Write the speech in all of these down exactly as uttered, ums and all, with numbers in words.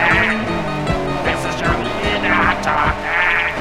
talking. This is your leader talking.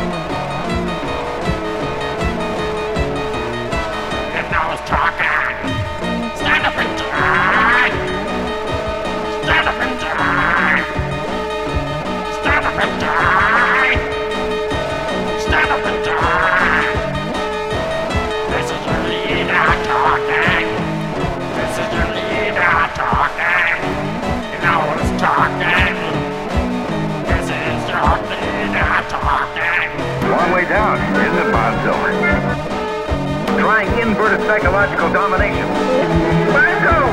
And now it's talking. Stand up and die. Stand up and die. Stand up and die. Stand up and die. This is your leader talking. This is your leader talking. And now it's talking. This is your leader talking. Long way down, isn't it, Bonzo? Trying inverted psychological domination. Bonzo!